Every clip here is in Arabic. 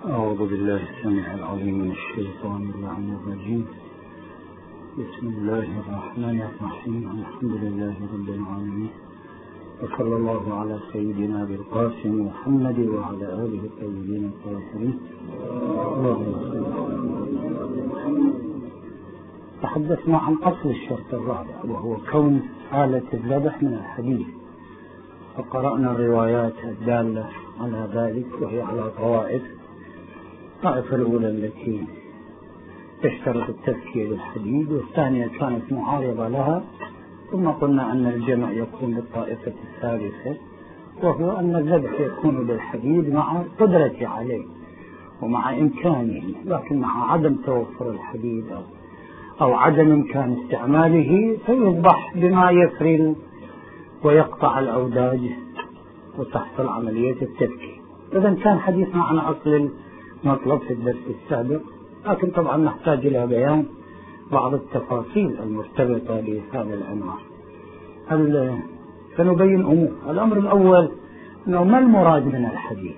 أعوذ بالله السميع العليم من الشيطان اللعين الرجيم. بسم الله الرحمن الرحيم. الحمد لله رب العالمين، وصلى الله على سيدنا بالقاسم محمد وعلى آله الطيبين الطاهرين. تحدثنا عن أصل الشرط الرابع، وهو كون حالة الذبح من الحديث، فقرأنا الروايات الدالة على ذلك، وهي على طوائف. الطائفة الأولى التي تشترط التذكية بالحديد، والثانية كانت معارضة لها، ثم قلنا أن الجمع يكون بالطائفة الثالثة، وهو أن الذبح يكون بالحديد مع القدرة عليه ومع إمكانه، لكن مع عدم توفر الحديد أو عدم إمكان استعماله فيذبح بما يفرل ويقطع الأوداج وتحصل عملية التذكية. إذن كان حديثنا عن أصل المطلب في الدرس السابق، لكن طبعا نحتاج إلى بيان بعض التفاصيل المرتبطة بهذا العنوان. فنبين أمور. الأمر الأول أنه ما المراد من الحديث؟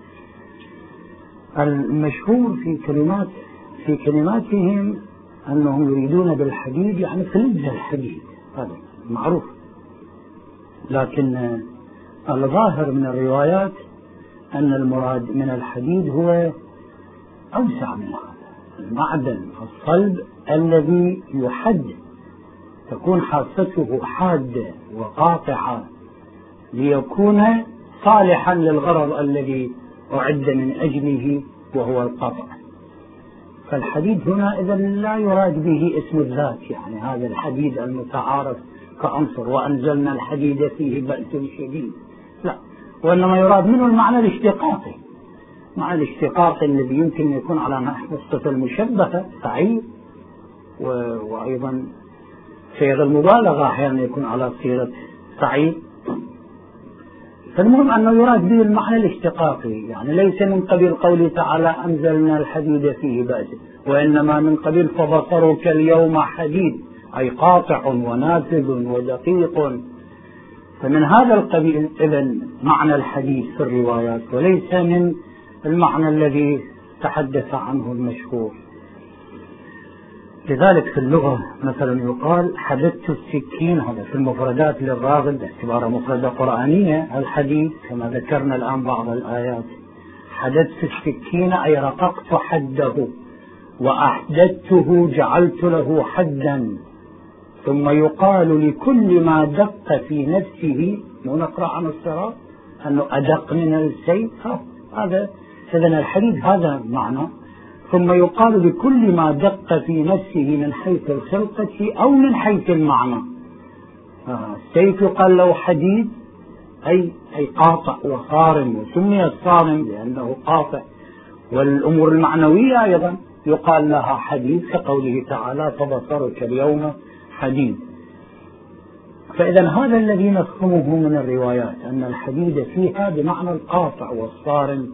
المشهور في كلماتهم أنهم يريدون بالحديد يعني فلز الحديد، هذا معروف، لكن الظاهر من الروايات أن المراد من الحديد هو أوسع من هذا، المعدن الصلب الذي يحد، تكون حاسته حادة وقاطعة ليكون صالحا للغرض الذي أعد من أجله وهو القطع. فالحديد هنا إذا لا يراد به اسم الذات، يعني هذا الحديد المتعارف كعنصر وأنزلنا الحديد فيه بأس شديد، لا، وإنما يراد منه المعنى الاشتقاقي، مع الاشتقاق الذي يمكن أن يكون على نحو الصفة المشبهة سعيد، وأيضا صيغة المبالغة أحيانا يكون على صيغة سعيد. فالمهم أنه يراد به المعنى الاشتقاقي، يعني ليس من قبيل قوله تعالى أنزلنا الحديد فيه بأس، وإنما من قبيل فبصرك اليوم حديد، أي قاطع ونافذ ودقيق. فمن هذا القبيل إذن معنى الحديث في الروايات، وليس من المعنى الذي تحدث عنه المشهور. لذلك في اللغة مثلا يقال حددت السكين، هذا في المفردات للراغب باعتبارها مفردة قرآنية، الحديث كما ذكرنا الآن بعض الآيات، حددت السكين أي رققت حده وأحددته جعلت له حدا. ثم يقال لكل ما دق في نفسه، ونقرأ عن الصراط أنه أدق من السيف، هذا إذن الحديد هذا معنى. ثم يقال لكل ما دق في نفسه من حيث الخلقة أو من حيث المعنى. السيف يقال له حديد أي قاطع وصارم، وسمي الصارم لأنه قاطع. والأمور المعنوية أيضا يقال لها حديد، كقوله تعالى فبصرك اليوم حديد. فإذا هذا الذي نفهمه من الروايات أن الحديد فيها بمعنى القاطع والصارم،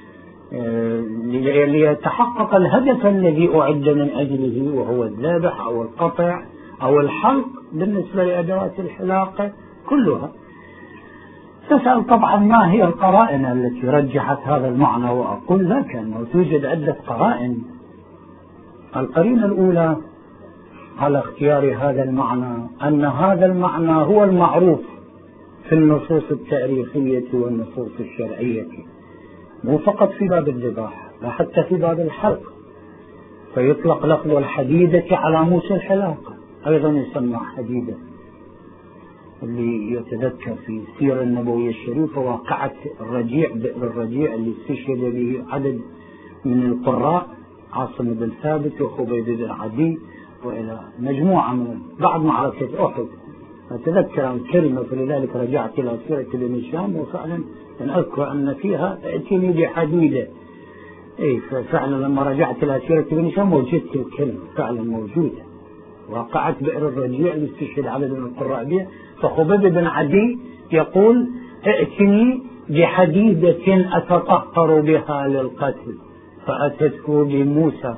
ليتحقق الهدف الذي أعد من أجله، وهو الذبح أو القطع أو الحلق بالنسبة لأدوات الحلاقة كلها. تسأل طبعا ما هي القرائن التي رجحت هذا المعنى، وأقول لك أنه توجد عدة قرائن. القرينة الأولى على اختيار هذا المعنى أن هذا المعنى هو المعروف في النصوص التاريخية والنصوص الشرعية، مو فقط في باب الذبح، لا حتى في باب الحلق، فيطلق لفظ الحديدة على موسى الحلاقة، أيضا يسمى حديدة. اللي يتذكر في السيرة النبوية الشريفة واقعة الرجيع، بئر الرجيع اللي استشهد به عدد من القراء، عاصم بن ثابت وخبيب بن عدي وإلى مجموعة من بعد معركة أحد. أتذكر الكلمة، فلذلك رجعت إلى سيرة ابن هشام، وفعلا أذكر أن فيها ائتني بحديدة. ففعلا لما رجعت إلى سيرة ابن هشام وجدت الكلمة فعلا موجودة، واقعة بئر الرجيع اللي استشهد عدد من القراء بها. فخبيب بن عدي يقول ائتني بحديدة أتطهر بها للقتل، فأتته بموسى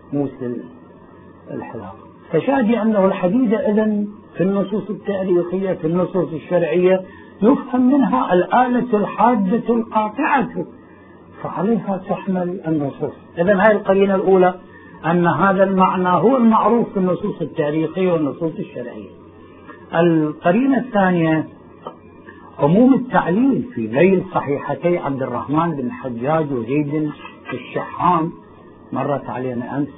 الحلاق. فشاهد أنه الحديدة إذن في النصوص التاريخية في النصوص الشرعية يفهم منها الآلة الحادة القاطعة، فعليها تحمل النصوص. إذن هذه القرينة الأولى أن هذا المعنى هو المعروف في النصوص التاريخية والنصوص الشرعية. القرينة الثانية عموم التعليل في ذيل صحيحتي عبد الرحمن بن الحجاج وزيد الشحام، مرت علينا أمس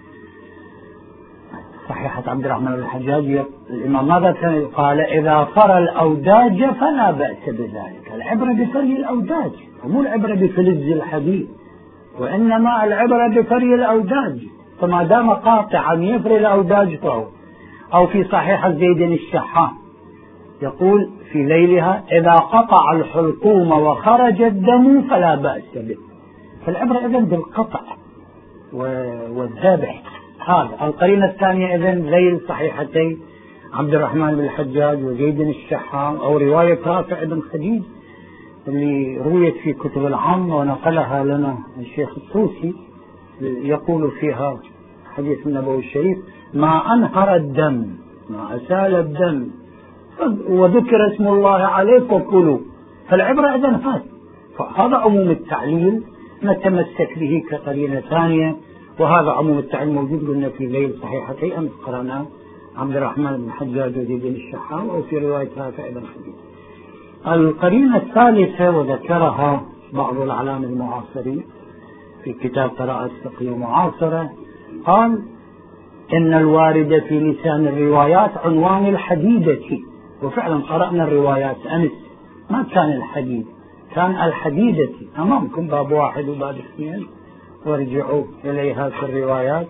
صحيحة عبد الرحمن بن الحجاج. الإمام ماذا قال؟ إذا فرى الأوداج فلا بأس بذلك. العبرة بفري الأوداج، مو العبرة بفلز الحديد، وإنما العبرة بفري الأوداج. فما دام قاطعا يفري الأوداج فهو. أو في صحيحة زيد الشحام يقول في ليلها إذا قطع الحلقوم وخرج الدم فلا بأس به. فالعبرة إذن بالقطع والذبح. هذا القرينة الثانية إذن ذيل صحيحتي عبد الرحمن بن الحجاج وزيد الشحام، أو رواية رافع بن خديج اللي رويت في كتب العامة ونقلها لنا الشيخ الطوسي، يقول فيها حديث النبوي الشريف ما أنهر الدم، ما أسال الدم، وذكر اسم الله عليه فكلوا. فالعبرة إذن هذا. فهذا عموم التعليل نتمسك به كقرينة ثانية، وهذا عموم التعليل موجود قلنا في ذيل صحيحتي أمس قرأناه عبد الرحمن بن الحجاج وزيد الشحام، أو في رواية رافع بن خديج. القرينة الثالثة وذكرها بعض الأعلام المعاصرين في كتاب قراءة الفقه المعاصرة، قال إن الوارد في لسان الروايات عنوان الحديدة. وفعلا قرأنا الروايات أمس، ما كان الحديد، كان الحديدة. أمامكم باب 1 وباب 2 وارجعوا إليها في الروايات.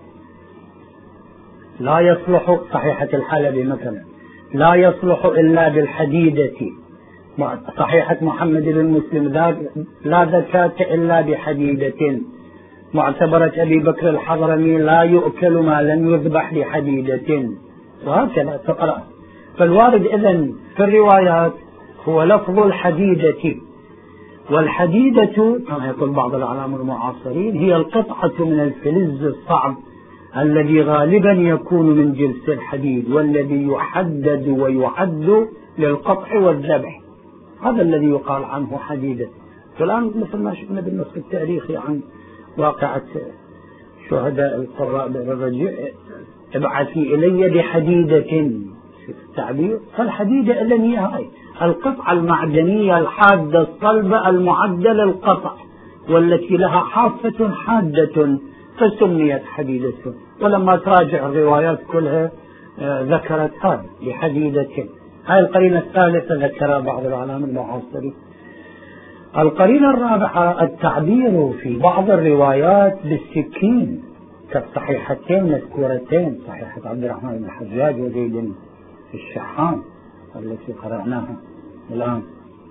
لا يصلح صحيحة الحلبي مثلا لا يصلح إلا بالحديدة. صحيحة محمد بن مسلم لا زكاة إلا بحديدة. معتبرة أبي بكر الحضرمي لا يؤكل ما لم يذبح بحديدة. وهكذا تقرأ. فالوارد إذن في الروايات هو لفظ الحديدة. والحديدة كما يقول بعض الأعلام المعاصرين هي القطعة من الفلز الصعب الذي غالبا يكون من جنس الحديد، والذي يحدد ويعد للقطع والذبح. هذا الذي يقال عنه حديدة. فالآن مثل ما شفنا بالنص التاريخي عن واقعة شهداء القراء بالرجع ابعثي إلي بحديدة في التعبير. فالحديدة إذن هي هاي القطعة المعدنية الحادة الصلبة المعدة للقطع، والتي لها حافة حادة فسميت حديدة. ولما تراجع الروايات كلها ذكرت هذا بحديدة. هاي القرينة الثالثة ذكرها بعض الأعلام المعاصرين. القرينة الرابعة التعبير في بعض الروايات بالسكين كالصحيحتين مذكورتين، صحيحة عبد الرحمن بن الحجاج وزيد الشحام التي قرأناها الآن.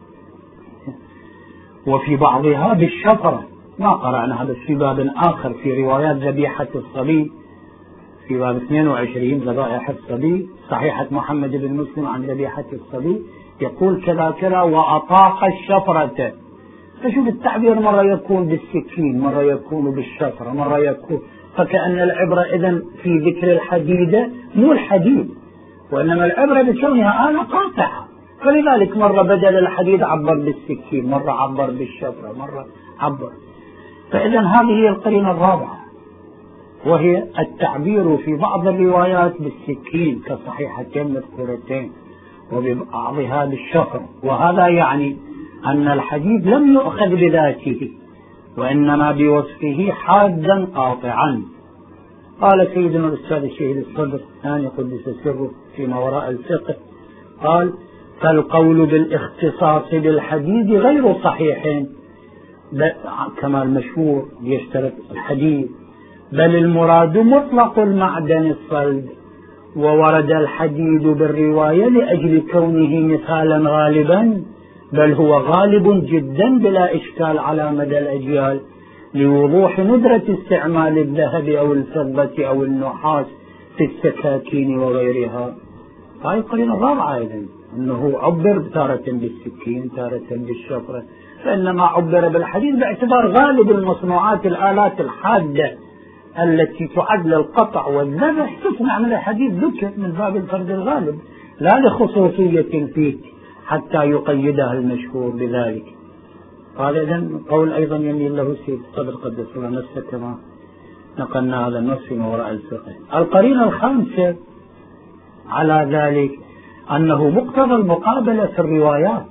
وفي بعضها بالشفرة ما قرأناها، بس في باب آخر في روايات ذبيحة الصبي في باب 22 ذبائح الصبي، صحيحة محمد بن مسلم عن ذبيحة الصبي يقول كذا كذا وأطاق الشفرة. فشوف التعبير مرة يكون بالسكين، مرة يكون بالشفرة، مرة يكون. فكأن العبرة إذن في ذكر الحديدة مو الحديد، وإنما العبرة بكونها آلة قاطعة. فلذلك مرة بدل الحديد عبر بالسكين، مرة عبر بالشفرة، مرة عبر. فإذن هذه هي القرينة الرابعة، وهي التعبير في بعض الروايات بالسكين كصحيحتين مذكورتين، وببعضها بالشفر. وهذا يعني أن الحديد لم يؤخذ بذاته، وإنما بوصفه حادا قاطعا. قال سيدنا الأستاذ الشهيد الصدر الثاني قدس سره فيما وراء الفقه، قال فالقول بالاختصاص بالحديد غير صحيح كما المشهور يشترط الحديد، بل المراد مطلق المعدن الصلب. وورد الحديد بالرواية لأجل كونه مثالا غالبا، بل هو غالب جدا بلا إشكال على مدى الأجيال، لوضوح ندرة استعمال الذهب أو الفضة أو النحاس في السكاكين وغيرها. هاي القرينة الرابعة أيضا أنه عبر تارة بالسكين تارة بالشفرة، فإنما عبر بالحديد باعتبار غالب المصنوعات الآلات الحادة التي تعد للقطع والذبح تصنع من الحديد ذكر من باب الفرد الغالب، لا لخصوصية فيه حتى يقيدها المشهور بذلك. هذا إذن قول أيضا يميل له سيد الصدر قدس الله نفسه كما نقلنا هذا النص في وراء الفقه. القرينة الخامسة على ذلك أنه مقتضى المقابلة في الروايات،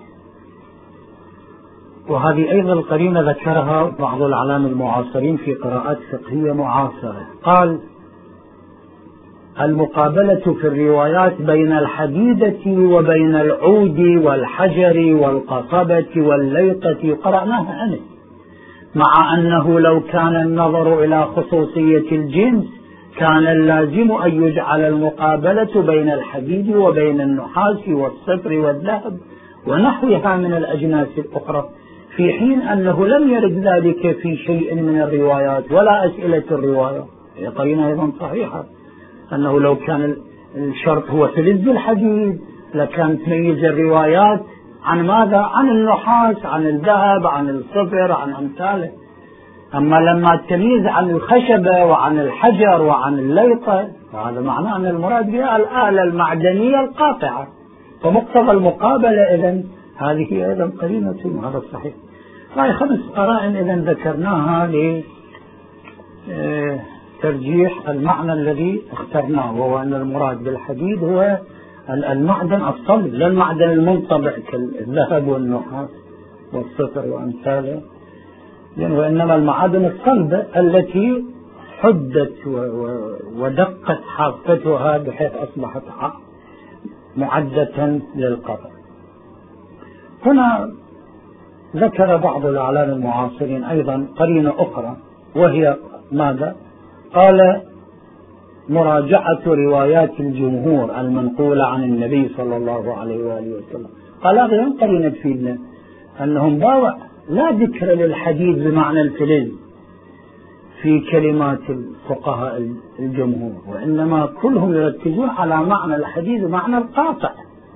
وهذه أيضا القرينة ذكرها بعض العلامة المعاصرين في قراءات فقهية معاصرة. قال: المقابلة في الروايات بين الحديدة وبين العود والحجر والقصبة والليطة قرأناها عنه، مع أنه لو كان النظر إلى خصوصية الجنس كان اللازم أن يجعل المقابلة بين الحديد وبين النحاس والصفر والذهب ونحوها من الأجناس الأخرى، في حين أنه لم يرد ذلك في شيء من الروايات ولا أسئلة الرواية. هي قرينة أيضا صحيحة، أنه لو كان الشرط هو فلز الحديد لكان تميز الروايات عن ماذا؟ عن النحاس، عن الذهب، عن الصفر، عن أمثاله. أما لما تميز عن الخشبة وعن الحجر وعن الليطة فهذا معناه أن المراد بها الآلة المعدنية القاطعة، فمقتضى المقابلة إذن هذه أيضا قرينة، وهذا الصحيح. هاي 5 قرائن إذن ذكرناها لترجيح المعنى الذي اخترناه، وهو أن المراد بالحديد هو المعدن الصلب، لا المعدن المنطبع كالذهب والنحاس والصفر وأمثاله، وإنما المعادن الصلبة التي حدت ودقت حافتها بحيث أصبحت معدة للقطع. هنا ذكر بعض الأعلام المعاصرين أيضا قرينة أخرى، وهي ماذا؟ قال: مراجعة روايات الجمهور المنقولة عن النبي صلى الله عليه وآله وسلم. قال هذا قرينة تفيدنا أنهم باوع لا ذكر للحديد بمعنى الفلز في كلمات الفقهاء الجمهور، وإنما كلهم يركزون على معنى الحديد ومعنى القاطع.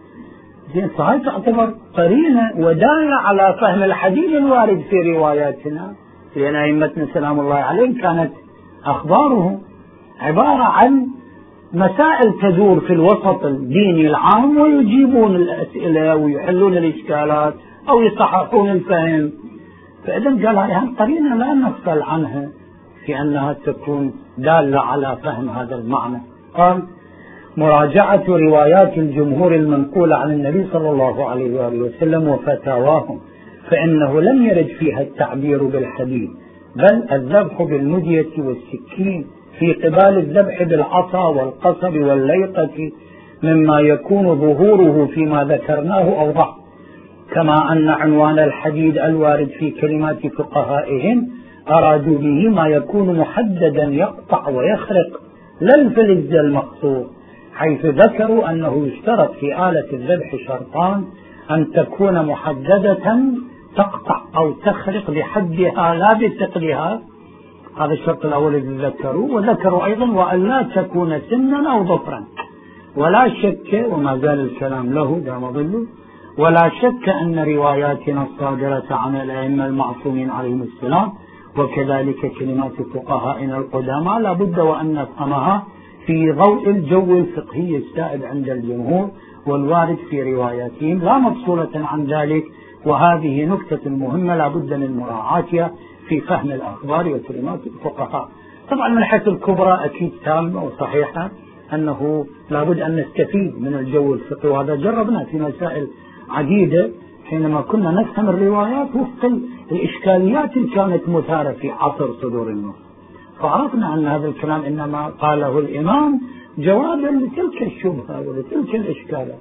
فهي تعتبر قرينة ودالة على فهم الحديد الوارد في رواياتنا، لأن أئمتنا سلام الله عليهم كانت أخبارهم عبارة عن مسائل تدور في الوسط الديني العام، ويجيبون الأسئلة ويحلون الإشكالات أو يصححون الفهم. فإذا قال هذه القرينة لا نغفل عنها في أنها تكون دالة على فهم هذا المعنى. قال: مراجعة روايات الجمهور المنقولة عن النبي صلى الله عليه وآله وسلم وفتاواهم، فإنه لم يرد فيها التعبير بالحديد، بل الذبح بالمدية والسكين في قبال الذبح بالعصا والقصب والليقة، مما يكون ظهوره فيما ذكرناه أوضح. كما أن عنوان الحديد الوارد في كلمات فقهائهم أرادوا به ما يكون محددا يقطع ويخرق، لا الفلز المقصود، حيث ذكروا أنه يشترط في آلة الذبح شرطان: أن تكون محددة تقطع أو تخرق بحدها لا بثقلها، هذا الشرط الأول الذي ذكروه. وذكروا أيضا: وأن لا تكون سنا أو ظفرا. ولا شك، وما زال الكلام له دام ظله، ولا شك أن رواياتنا الصادرة عن الأئمة المعصومين عليهم السلام وكذلك كلمات فقهائنا القدامى لا بد وأن نفهمها في ضوء الجو الفقهي السائد عند الجمهور والوارد في رواياتهم، لا مفصولة عن ذلك. وهذه نكتة مهمة لا بد من مراعاتها في فهم الأخبار وكلمات الفقهاء. طبعا من حيث الكبرى أكيد تامة وصحيحة أنه لا بد أن نستفيد من الجو الفقهي، وهذا جربنا في مسائل عديدة حينما كنا نفهم الروايات وفق الإشكاليات اللي كانت مثارة في عصر صدور النص، فعرفنا أن هذا الكلام إنما قاله الإمام جوابا لتلك الشبهة ولتلك الإشكالات،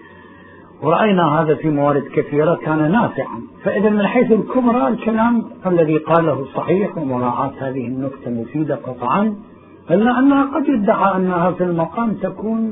ورأينا هذا في موارد كثيرة كان نافعا. فإذا من حيث الكبرى الكلام الذي قاله صحيح، ومراعاة هذه النكتة مفيدة قطعا، إلا أنها قد يدعى أنها في المقام تكون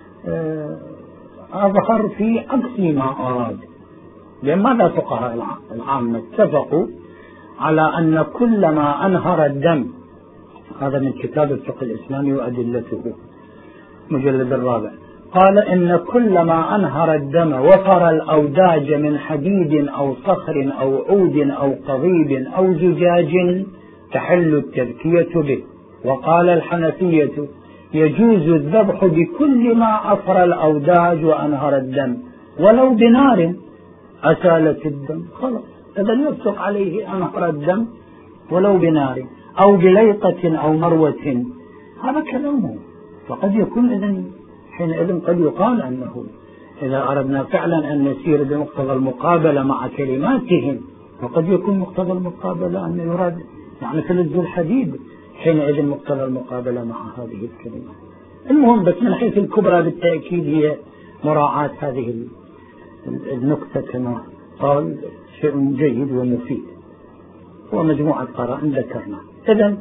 أظهر في عكس ما أراد. لأن ماذا فقهاء العامة اتفقوا على أن كل ما أنهر الدم، هذا من كتاب الفقه الإسلامي وأدلته مجلد 4، قال إن كل ما أنهر الدم وفر الأوداج من حديد أو صخر أو عود أو قضيب أو زجاج تحل التذكية به. وقال الحنفية يجوز الذبح بكل ما أفر الأوداج وأنهر الدم ولو بنار أسالت الدم، خلاص إذا يصدق عليه أنهر الدم ولو بنار أو بليقة أو مروة، هذا كلامه. فقد يكون إذن حينئذ قد يقال أنه إذا أردنا فعلا أن نسير بمقتضى المقابلة مع كلماتهم، وقد يكون مقتضى المقابلة أن يراد يعني فلز الحديد، حينئذ مقتضى المقابلة مع هذه الكلمات. المهم بس من حيث الكبرى بالتأكيد هي مراعاة هذه النقطة كما قال، شيء جيد ومفيد ومجموعة قرائن ذكرنا. إذن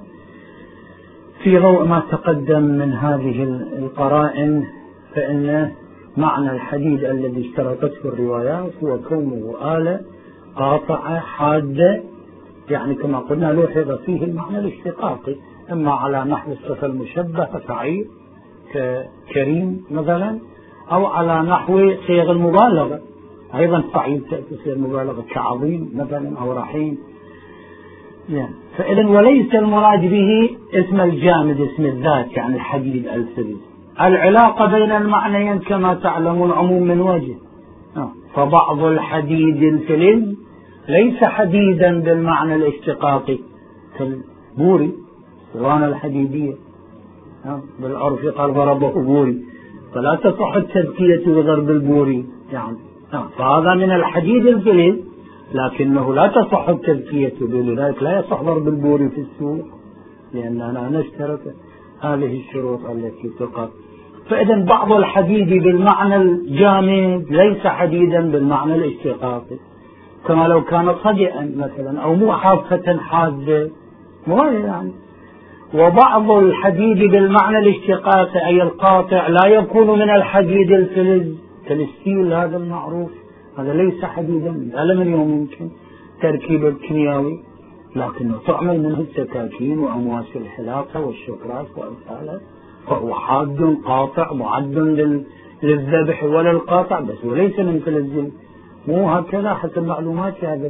في ضوء ما تقدم من هذه القرائن، فإن معنى الحديد الذي اشترطته الروايات هو كونه آلة قاطعة حادة، يعني كما قلنا لوحظ فيه المعنى الاشتقاقي، إما على نحو الصفة المشبه كسعيد ككريم مثلا، أو على نحو صيغ المبالغة، أيضا سعيد تأتي صيغ المبالغة كعظيم مثلا أو رحيم. يعني فإذا وليس المراد به اسم الجامد اسم الذات، يعني الحديد الفلز. العلاقة بين المعنيين كما تعلمون عموم من وجه، فبعض الحديد الفلز ليس حديدا بالمعنى الاشتقاقي كالبوري، الصوانة الحديدية بالعرف قال ضربه بوري، فلا تصح التذكية بضرب البوري يعني، فهذا من الحديد الفلز لكنه لا تصح التذكية به، لذلك لا يصح ضرب البوري في السوق لأننا نشترط هذه الشروط التي تقر. فإذا بعض الحديد بالمعنى الجامد ليس حديدا بالمعنى الاشتقاقي، كما لو كان صدئا مثلا أو مو حافة حادة يعني. وبعض الحديد بالمعنى الاشتقاقي أي القاطع لا يكون من الحديد الفلز كالستيل هذا المعروف، هذا ليس حديدا، الألمنيوم يمكن تركيب الكيميائي لكنه تعمل منه السكاكين وأمواس الحلاقة والشكرات وأمثالها، فهو حاد قاطع معد للذبح ولا القاطع بس، وليس من فلز. مو هكذا حسب معلومات هذا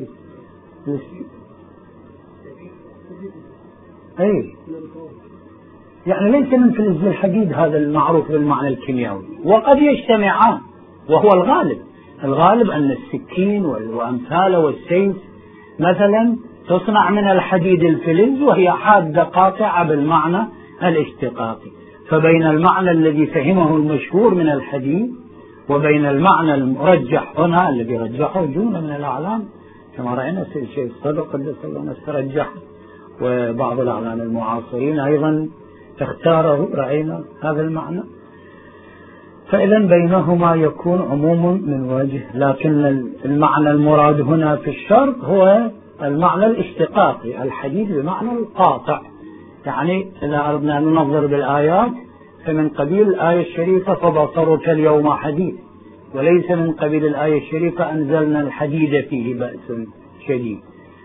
أي يعني ليس من فلز الحديد هذا المعروف بالمعنى الكيميائي، وقد يجتمعان وهو الغالب أن السكين وأمثاله والسيف مثلا تصنع من الحديد الفلز وهي حادة قاطعة بالمعنى الاشتقاقي. فبين المعنى الذي فهمه المشهور من الحديد وبين المعنى المرجح هنا الذي رجحه جملة من الأعلام كما رأينا في الشيخ الصدق قدس الله نفسه رجح، وبعض الأعلام المعاصرين أيضا اختاره رأينا هذا المعنى. فإذا بينهما يكون عموم من وجه، لكن المعنى المراد هنا في الشرط هو المعنى الاشتقاقي، الحديد بمعنى القاطع. يعني إذا أردنا أن ننظر بالآيات فمن قبيل الآية الشريفة فبصرك اليوم حديد، وليس من قبيل الآية الشريفة أنزلنا الحديد فيه بأس شديد.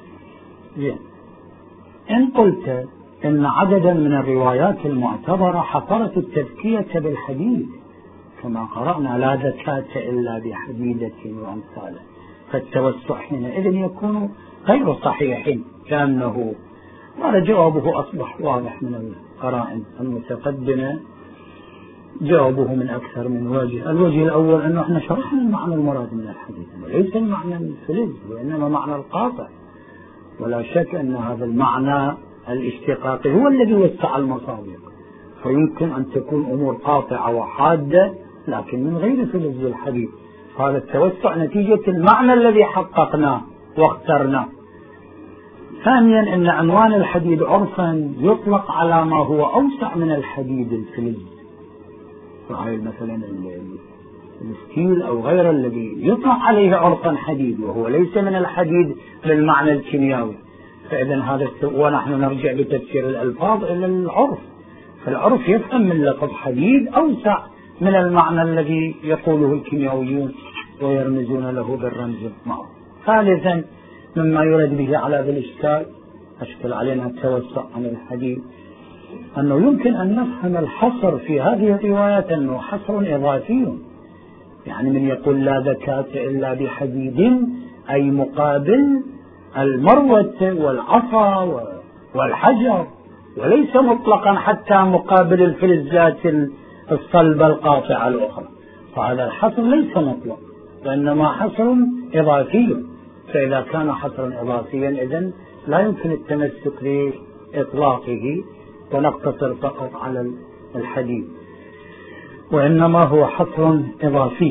إن قلت إن عددا من الروايات المعتبرة حصرت التذكية بالحديد كما قرأنا لا زكاة إلا بحديدة وأمثاله، فالتوسع حينئذ يكون غير صحيح، كأنه قال جوابه أصبح واضح من القرائن المتقدمة، جوابه من أكثر من وجه. الوجه الأول أنه احنا شرحنا المعنى المراد من الحديث وليس المعنى الفلز وإنما معنى القاطع، ولا شك أن هذا المعنى الاشتقاقي هو الذي وسع المصادر، فيمكن أن تكون أمور قاطعة وحادة لكن من غير فلز الحديث. هذا التوسع نتيجة المعنى الذي حققناه واخترناه. ثانيا أن عنوان الحديد عرفا يطلق على ما هو أوسع من الحديد الفلز، وهي مثلا الستيل أو غيره الذي يطلق عليه عرفا حديد وهو ليس من الحديد بالمعنى الكيميائي. فإذا هذا ونحن نرجع بتفسير الألفاظ إلى العرف، فالعرف يفهم من لفظ حديد أوسع من المعنى الذي يقوله الكيميائيون ويرمزون له بالرمز المعروف. ثالثا مما يرد به على هذا الإشكال أشكل علينا التوسع عن الحديد أنه يمكن أن نفهم الحصر في هذه الروايات أنه حصر إضافي، يعني من يقول لا زكاة إلا بحديد أي مقابل المروة والعصا والحجر، وليس مطلقا حتى مقابل الفلزات الصلبة القاطعة الأخرى. فهذا الحصر ليس مطلق وإنما حصر إضافي، فإذا كان حصرا إضافيا إذن لا يمكن التمسك بإطلاقه ونقتصر فقط على الحديد، وإنما هو حصر إضافي.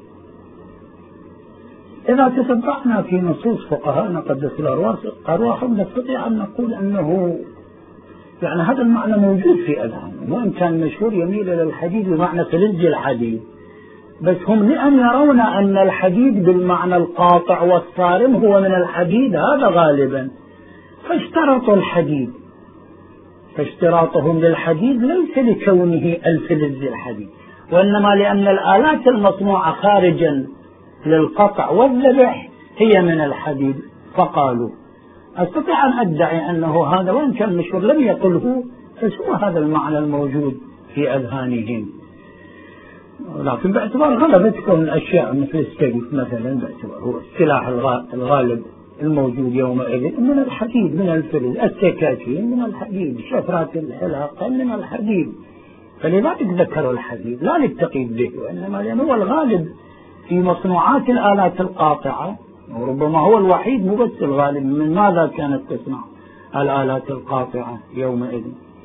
إذا تتبعنا في نصوص فقهاءنا قدس أرواحهم نستطيع أن نقول أنه يعني هذا المعنى موجود في أذهانهم، وإن كان مشهور يميل إلى الحديد بمعنى فلز الحديد، بس هم لأن يرون أن الحديد بالمعنى القاطع والصارم هو من الحديد هذا غالبا، فاشترطوا الحديد، فاشتراطهم للحديد ليس لكونه الفلز الحديد، وإنما لأن الآلات المصنوعة خارجا للقطع والذبح هي من الحديد، فقالوا. أستطيع أن أدعي أنه هذا وإن كان مشهور لم يقله، فهو هذا المعنى الموجود في أذهانهم، لكن باعتبار غلبتكم الأشياء مثل السيف مثلا، باعتبار هو السلاح الغالب الموجود يومئذ من الحديد، من الفلز، السكاكين من الحديد، شفرات الحلاقة من الحديد، فلذلك ذكروا الحديد لا للتقييد به، وإنما لأنه هو الغالب في مصنوعات الآلات القاطعة، وربما هو الوحيد مو بس الغالب. من ماذا كانت تصنع الآلات القاطعة يومئذ؟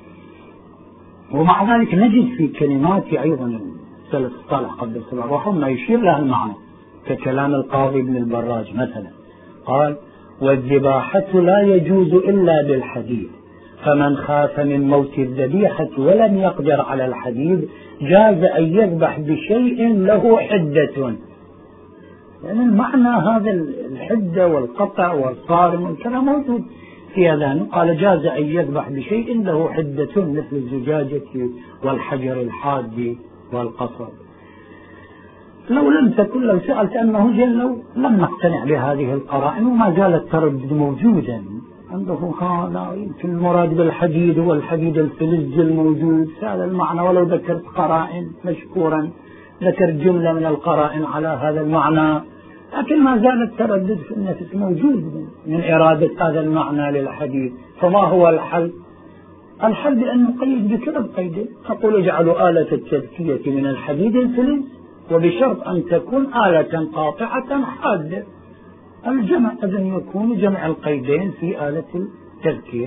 ومع ذلك نجد في كلمات أيضا السلف الصالح قدس الله روحهم ما يشير لها المعنى، ككلام القاضي ابن البراج مثلا، قال: والذباحة لا يجوز إلا بالحديد، فمن خاف من موت الذبيحة ولم يقدر على الحديد جاز أن يذبح بشيء له حدة. يعني المعنى هذا الحدة والقطع والصارم والكلام موجود في أذهانه، قال: جاز أن يذبح بشيء له حدة مثل الزجاجة والحجر الحاد والقصب. لو سألت أنه جل لم نقتنع بهذه القرائن، وما زال التردد موجودا عنده. هذا يمكن المراد بالحديد هو الحديد الفلز الموجود، هذا المعنى، ولو ذكرت قرائن مشكورا، ذكر جملة من القرائن على هذا المعنى، لكن ما زال التردد في النفس موجود من إرادة هذا المعنى للحديد. فما هو الحل؟ الحل بأن نقيد بكذا بقيد، تقول: اجعلوا آلة التذكية من الحديد الفلز، وبشرط أن تكون آلة قاطعة حادة. الجمع إذن يكون جمع القيدين في آلة التذكير.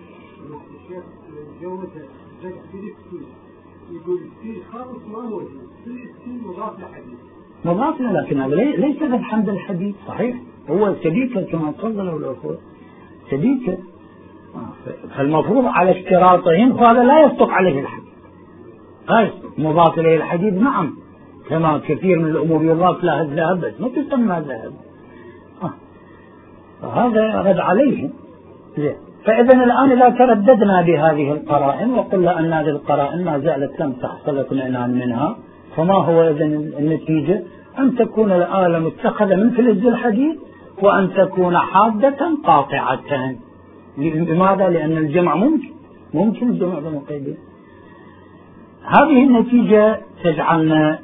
يقول في خالص ما موجود، في مضاف لحديد، مضاف، لكن هذا ليس ذبحا بالحديد، صحيح هو سبيكة كما تفضلوا الأخوة، سبيكة، فالمفروض على اشتراطهم هذا لا يصدق عليه الحديد، لا يصدق. مضاف إليه الحديد نعم، كما كثير من الأمور يضاف لها الذهب بس ما تسمى ذهب، فهذا رد عليه. فإذا الآن إذا ترددنا بهذه القرائن وقلنا أن هذه القرائن ما زالت لم تحصل اطمئنان منها، فما هو إذن النتيجة؟ أن تكون الآلة متخذة من فلز الحديد، وأن تكون حادة قاطعة. لماذا؟ لأن الجمع ممكن الجمع بين القيدين. هذه النتيجة تجعلنا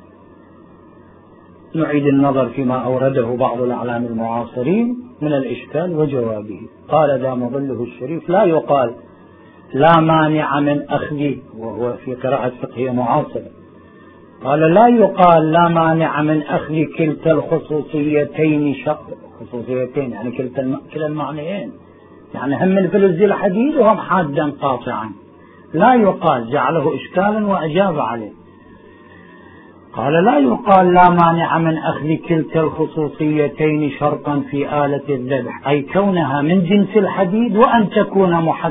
نعيد النظر فيما أورده بعض الأعلام المعاصرين من الإشكال وجوابه. قال ذا مظله الشريف: لا يقال لا مانع من أخذ، وهو في قراءة فقهية معاصرة، قال: لا يقال لا مانع من أخذ كلتا الخصوصيتين خصوصيتين يعني كلا المعنيين، يعني هم من فلز الحديد وهم حادا قاطعا. لا يقال، جعله إشكالا وأجاب عليه، قال: لا يقال لا مانع من أخذ كلتا الخصوصيتين شرطا في آلة الذبح، أي كونها من جنس الحديد، وأن تكون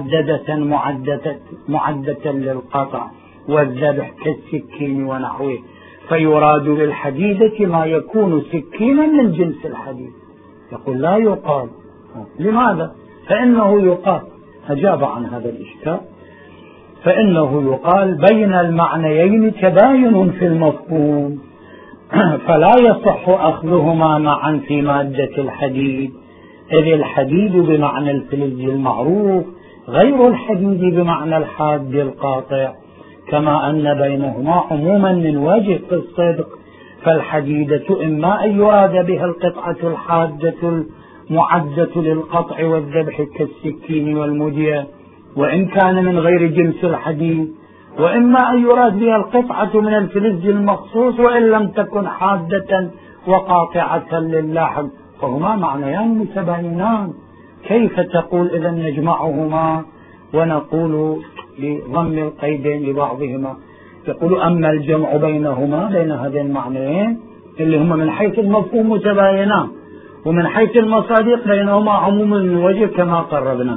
معدة للقطع والذبح كالسكين ونحوه، فيراد بالحديدة ما يكون سكينا من جنس الحديد. يقول: لا يقال. لماذا؟ فإنه يقال، أجاب عن هذا الإشكال، فإنه يقال بين المعنيين تباين في المفهوم، فلا يصح أخذهما معا في مادة الحديد، إذ الحديد بمعنى الفلز المعروف غير الحديد بمعنى الحاد القاطع، كما أن بينهما عموما من وجه في الصدق، فالحديدة إما أن يراد بها القطعة الحادة المعدة للقطع والذبح كالسكين والمدية، وإن كان من غير جنس الحديد، وإما أن يراد بها القطعة من الفلز المخصوص وإن لم تكن حادة وقاطعة للحم، فهما معنيان متباينان. كيف تقول إذا نجمعهما ونقول بضم القيدين لبعضهما؟ يقول أما الجمع بينهما بين هذين المعنيين اللي هما من حيث المفهوم متباينان ومن حيث المصادق بينهما عموم من وجه كما قربنا.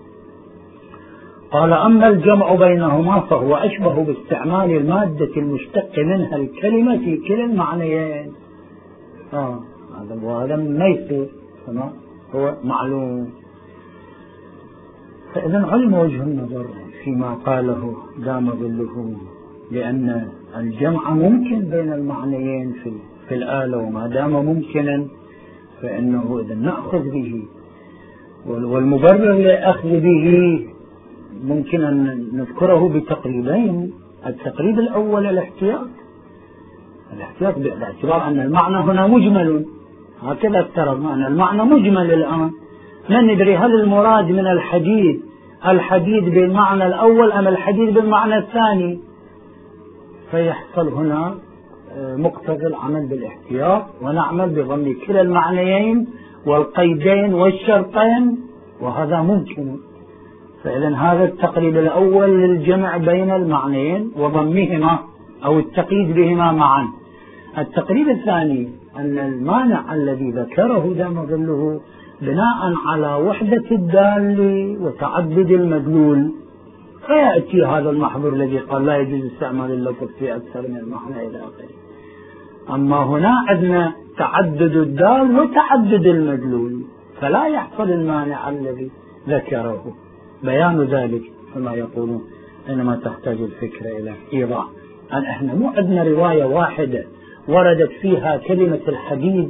قال أما الجمع بينهما فهو أشبه باستعمال المادة المشتق منها الكلمة في كلا المعنيين. هذا ما يصير كما هو معلوم. فإذا علم وجه النظر فيما قاله دام ظله، لأن الجمع ممكن بين المعنيين في الآلة، وما دام ممكنا فإنه إذا نأخذ به، والمبرر لأخذ به ممكن أن نذكره بتقريبين. التقريب الأول الاحتياط باعتبار أن المعنى هنا مجمل، هكذا افترضنا أن المعنى مجمل الآن، ما ندري هل المراد من الحديد بالمعنى الأول أم الحديد بالمعنى الثاني، فيحصل هنا مقتضى العمل بالاحتياط ونعمل بضم كلا المعنيين والقيدين والشرطين، وهذا ممكن. فإذا هذا التقريب الأول للجمع بين المعنيين وضمهما أو التقييد بهما معا. التقريب الثاني أن المانع الذي ذكره دام ظله بناء على وحدة الدال وتعدد المدلول، فيأتي هذا المحظور الذي قال لا يجوز استعمال اللفظ في أكثر من المعنى إلى آخره. أما هنا عندنا تعدد الدال وتعدد المدلول، فلا يحصل المانع الذي ذكره. بيان ذلك كما يقولون إنما تحتاج الفكرة إلى إيضاح. أن إحنا مو عندنا رواية واحدة وردت فيها كلمة الحديد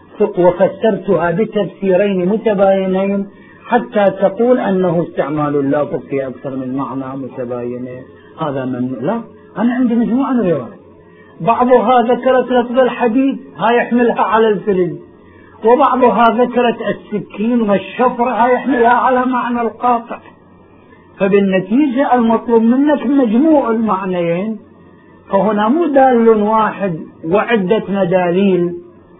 وفسرتها بتفسيرين متباينين حتى تقول أنه استعمال اللفظ في أكثر من معنى متباينين، هذا من لا. أنا عندي مجموعة من الروايات، بعضها ذكرت لفظ الحديد هاي يحملها على الفلز، وبعضها ذكرت السكين والشفر هاي يحملها على معنى القاطع. فبالنتيجة المطلوب منك مجموع المعنيين، فهنا مو دال واحد وعدة مداليل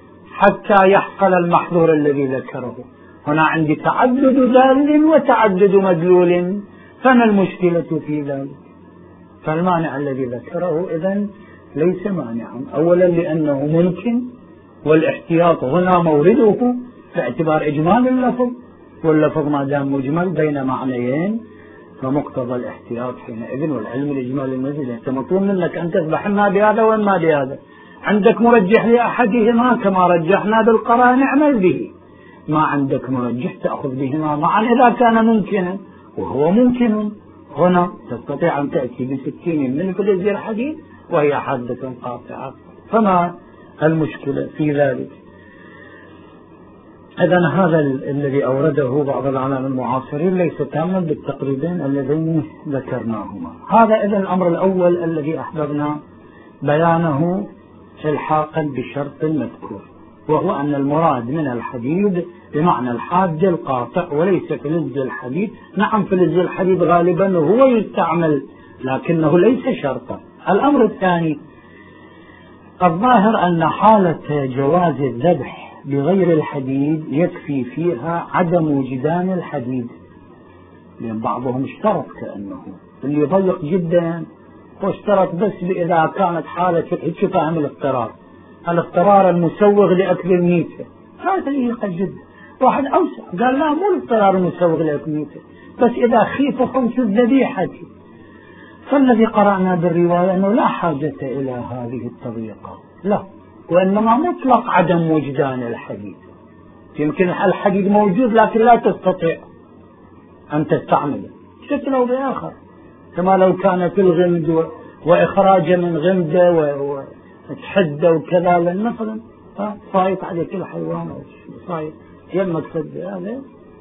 حتى يحصل المحظور الذي ذكره. هنا عندي تعدد دال وتعدد مدلول، فما المشكلة في ذلك؟ فالمانع الذي ذكره إذن ليس مانعا، أولا لأنه ممكن، والاحتياط هنا مورده باعتبار إجمال اللفظ، واللفظ ما دام مجمل بين معنيين فمقتضى الاحتياط حينئذ والعلم الإجمالي المزيد. أنت مطلوب منك أن تذبح ما بهذا وما بهذا، عندك مرجح لأحدهما كما رجحنا بالقرائن اعمل به، ما عندك مرجح تأخذ بهما معا إذا كان ممكنا، وهو ممكن. هنا تستطيع أن تأتي بسكين من فلز الحديد وهي حادة قاطعة، فما المشكلة في ذلك؟ إذن هذا الذي أورده بعض العلماء المعاصرين ليس تاما بالتقريبين اللذين ذكرناهما. هذا إذن الأمر الأول الذي أحببنا بيانه الحاقا بشرط مذكور، وهو أن المراد من الحديد بمعنى الحاد القاطع وليس فلز الحديد. نعم فلز الحديد غالبا هو يستعمل لكنه ليس شرطا. الأمر الثاني، الظاهر أن حالة جواز الذبح بغير الحديد يكفي فيها عدم وجدان الحديد، لأن بعضهم اشترط كأنه اللي يضيق جدا واشترط بس إذا كانت حالة فهم الاضطرار المسوغ لأكل الميتة، هذا ضيق جدا. واحد أوسع قال لا مو الاضطرار المسوغ لأكل الميتة، بس إذا خيف خوف الذبيحة. فالذي قرأنا بالرواية أنه لا حاجة إلى هذه التضييقات، لا، وإنما مطلق عدم وجدان الحديد. يمكن الحديد موجود لكن لا تستطيع أن تستعمله بشكل أو بآخر، كما لو كان في الغمد وإخراج من غمده وتحده وكذا مثلا صايت عليك الحيوان صايت يمك سد هذا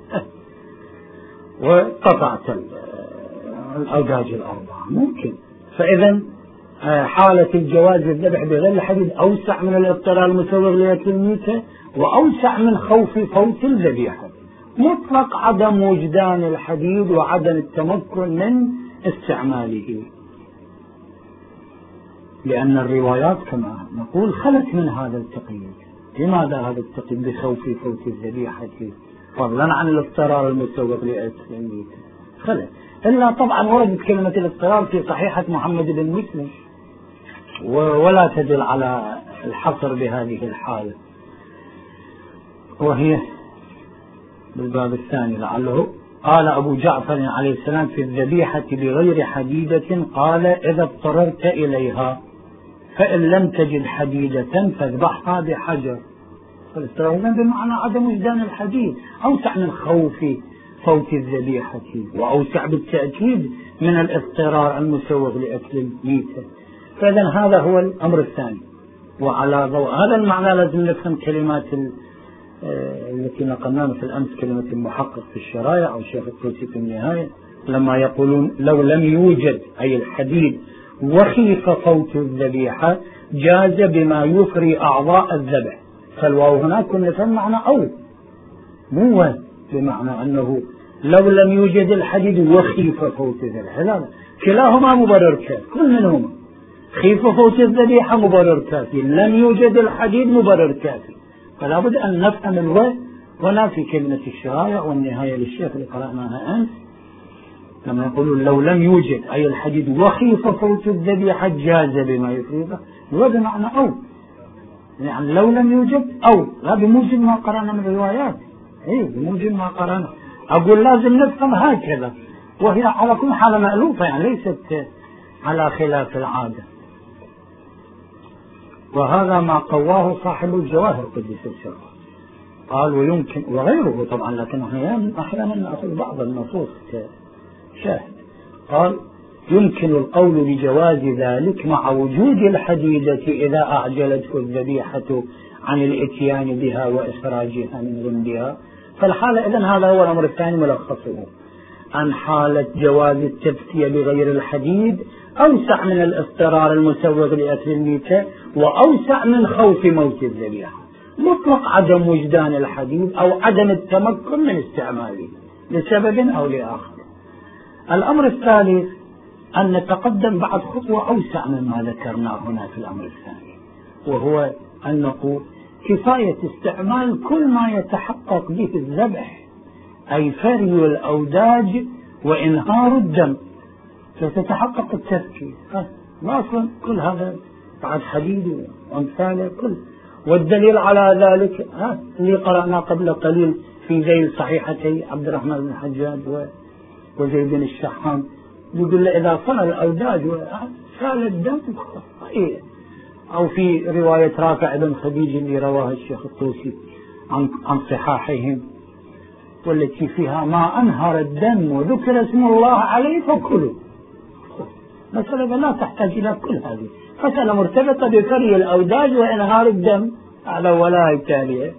وقطعت الأوجاج الأربعة ممكن. فإذا حالة الجواز الذبح بغير الحديد أوسع من الاضطرار المسوغ لأكل الميتة وأوسع من خوف فوت الذبيحة. مطلق عدم وجدان الحديد وعدم التمكن من استعماله، لأن الروايات كما نقول خلت من هذا التقييد. لماذا هذا التقييد بخوف فوت الذبيحة فضلا عن الاضطرار المسوغ لأكل الميتة؟ خلق إلا طبعا وردت كلمة الاضطرار في صحيحة محمد بن مسلم ولا تدل على الحصر بهذه الحالة، وهي بالباب الثاني لعله. قال أبو جعفر عليه السلام في الذبيحة بغير حديدة قال إذا اضطررت إليها فإن لم تجد حديدة فاذبحها بحجر. فالاضطرار بمعنى عدم وجدان الحديد، أوسع من خوف فوت الذبيحة وأوسع بالتأكيد من الاضطرار المسوغ لأكل الميتة. فإذا هذا هو الأمر الثاني. وعلى ضوء هذا المعنى لازم نفهم كلمات التي نقلناها في الأمس، كلمة المحقق في الشرايع أو الشيخ الطوسي في النهاية لما يقولون لو لم يوجد أي الحديد وخيف فوت الذبيحة جاز بما يفري أعضاء الذبح. فالواو هناك كنا نفهم معنى أو مو بمعنى أنه لو لم يوجد الحديد وخيف فوت الذبيحة، لا، كلاهما مبرر كافي، كل منهما. خيف فوت الذبيحة مبرر كافي، لم يوجد الحديد مبرر كافي. فلا بد أن نفهم الوجه هنا في كلمة الشرايع والنهاية للشيخ اللي قرأناها أمس لما يقولون لو لم يوجد أي الحديد وخيف فوت الذبيحة جاز بما يفريضه، وبمعنى أو، يعني لو لم يوجد أو، لا بموجب ما قرأنا من الروايات، بموجب ما قرأنا. أقول لازم نفهم هكذا، وهي على كل حال مألوفة، يعني ليست على خلاف العادة. وهذا ما قواه صاحب الجواهر قدس السر، قال ويمكن وغيره طبعا، لكن أحيانا نأخذ بعض النصوص كشاهد. قال يمكن القول بجواز ذلك مع وجود الحديدة إذا أعجلته الذبيحة عن الإتيان بها وإخراجها من غمدها. فالحالة إذن هذا هو الأمر الثاني ملخصه، عن حالة جواز التبكية بغير الحديد أوسع من الاضطرار المسوغ لأكل الميتة وأوسع من خوف موت الذبيحة. مطلق عدم وجدان الحديد أو عدم التمكن من استعماله لسبب أو لآخر. الأمر الثالث أن نتقدم بعد خطوة أوسع مما ذكرناه هنا في الأمر الثاني، وهو أن نقول كفاية استعمال كل ما يتحقق به الذبح، أي فري الأوداج وإنهار الدم، فتتحقق التفكير. ما أصلا كل هذا بعد حديد وأمثاله كل. والدليل على ذلك اللي قرأنا قبل قليل في ذيل صحيحتي عبد الرحمن بن الحجاج وزيد بن الشحام، يقول إذا صل الأوداج وسال الدم أو في رواية رافع بن خديج اللي رواها الشيخ الطوسي عن صحاحهم والتي فيها ما أنهر الدم وذكر اسم الله عليه فكلوا. مسألة لا تحتاج إلى كل هذه، مسألة مرتبطة بفري الأوداج وإنهار الدم على ولاء التالية.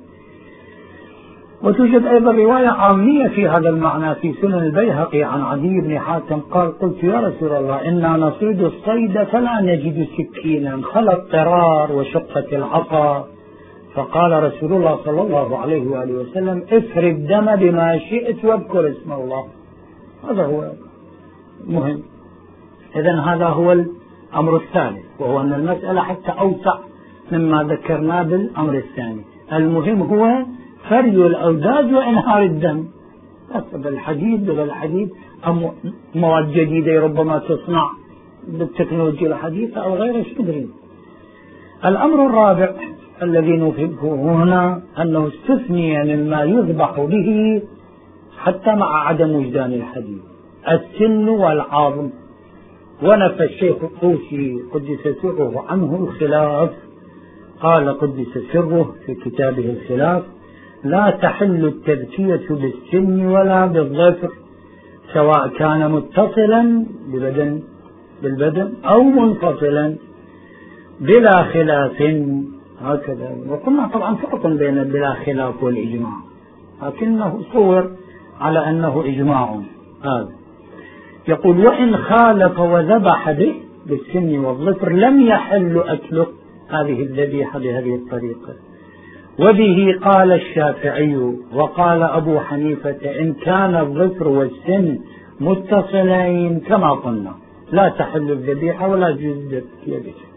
وتوجد أيضا رواية عامية في هذا المعنى في سنن البيهقي عن عدي بن حاتم قال قلت يا رسول الله إنا نصيد الصيد فلا نجد سكينا خلا اضطرار وشقة العصا، فقال رسول الله صلى الله عليه وآله وسلم افر الدم بما شئت واذكر اسم الله. هذا هو مهم. إذن هذا هو الأمر الثالث، وهو أن المسألة حتى أوسع مما ذكرنا بالأمر الثاني. المهم هو فري الأوداج وإنهار الدم، بالحديد بالحديد أو مواد جديدة ربما تصنع بالتكنولوجيا الحديثة أو غيره شدرين. الأمر الرابع الذي نفهمه هنا أنه استثني مما يذبح به حتى مع عدم وجدان الحديد السن والعظم. ونفى الشيخ الطوسي قدس سره عنه الخلاف، قال قدس سره في كتابه الخلاف لا تحل التذكية بالسن ولا بالظفر سواء كان متصلا بالبدن أو منفصلا بلا خلاف. هكذا. وقلنا طبعا فرق بين بلا خلاف والإجماع، لكنه صور على أنه إجماع. هذا يقول وإن خالف وذبح به بالسن والظفر لم يحل أكله هذه الذبيحة بهذه الطريقة. وبه قال الشافعي وقال أبو حنيفة إن كان الظفر والسن متصلين كما قلنا لا تحل الذبيحة ولا يجوز التذكية به.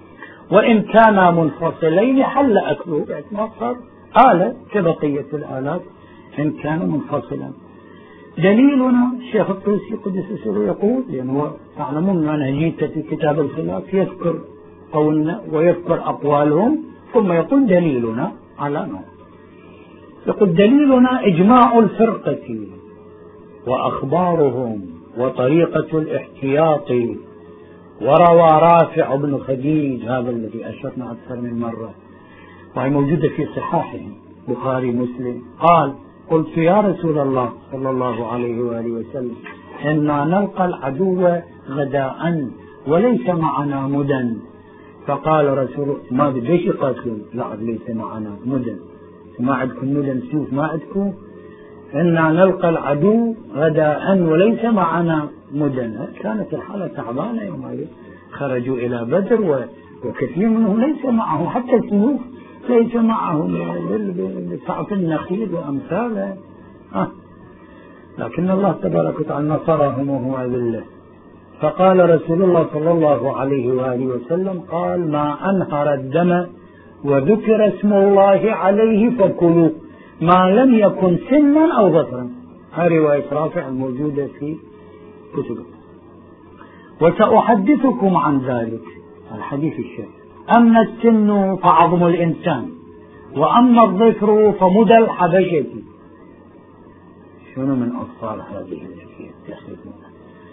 وإن كانا منفصلين حل أكله، يعني ما صار آلة كبقية الآلات إن كان منفصلا. دليلنا الشيخ الطوسي قدس سره يقول، لأنه تعلمون منهجيته في كتاب الخلاف يذكر قولنا ويذكر أقوالهم ثم يقول دليلنا على نوع. يقول دليلنا إجماع الفرقة وأخبارهم وطريقة الاحتياط. وروى رافع بن خديج، هذا الذي أشرنا أكثر من مرة وهي موجودة في صحاحهم بخاري مسلم، قال قلت يا رسول الله صلى الله عليه وآله وسلم إنا نلقى العدو غداء وليس معنا مدى. فقال رسول ما بديش يقاتلون، لا ليس معنا مدن، ما عندكم مدن سيوف ما عندكم، إنا نلقى العدو غداء وليس معنا مدن. كانت الحالة تعبانة يوم خرجوا إلى بدر وكثير منهم ليس معه حتى السيوف، ليس معهم بسعف النخيل وأمثاله. لكن الله تبارك وتعالى نصرهم وهو أذله. فقال رسول الله صلى الله عليه وآله وسلم قال ما أنهر الدم وذكر اسم الله عليه فكلوا ما لم يكن سنا أو ظفرا. هذه رواية رافع الموجودة في كتبه. وسأحدثكم عن ذلك الحديث الشريف. أما السن فعظم الإنسان، وأما الظفر فمدى الحبشة. شنو من أصفار هذه التي يخلقونها؟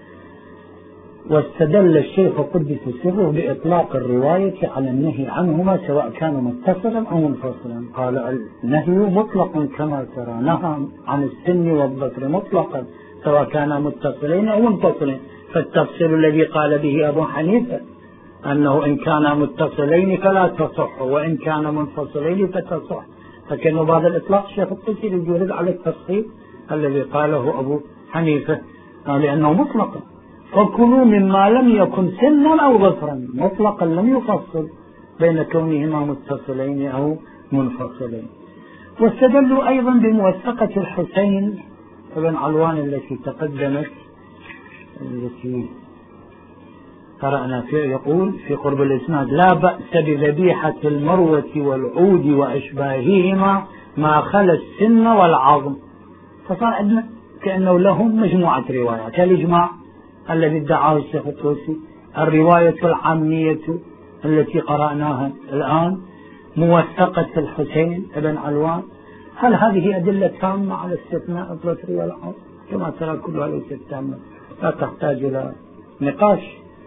واستدل الشيخ قدس سره بإطلاق الرواية على النهي عنهما سواء كان متصلا أو منفصلا. قال النهي مطلق كما ترى، نهى عن السن والظفر مطلقا سواء كانا متصلين أو منفصلين. فالتفصيل الذي قال به أبو حنيفة أنه إن كانا متصلين فلا تصح وإن كانا منفصلين فتصح، فكان بعد الإطلاق الشيخ القدسي يجرد على التفصيل الذي قاله أبو حنيفة لأنه مطلقا. فكلوا مما لم يكن سنا أو ظفرا، مطلقا لم يفصل بين كونهما متصلين أو منفصلين. واستدلوا أيضا بموثقة الحسين بن علوان التي تقدمت، التي قرأنا فيه، يقول في قرب الإسناد لا بأس بذبيحة المروة والعود وأشباههما ما خلا السن والعظم. فصار عندنا كأنه لهم مجموعة روايات، الإجماع الذي ادعاه الشيخ الطوسي، الرواية العامية التي قرأناها الآن، موثقة الحسين بن علوان. هل هذه أدلة تامة على استثناء الظفر والعظم؟ كما ترى كلها ليست تامة، لا تحتاج إلى نقاش،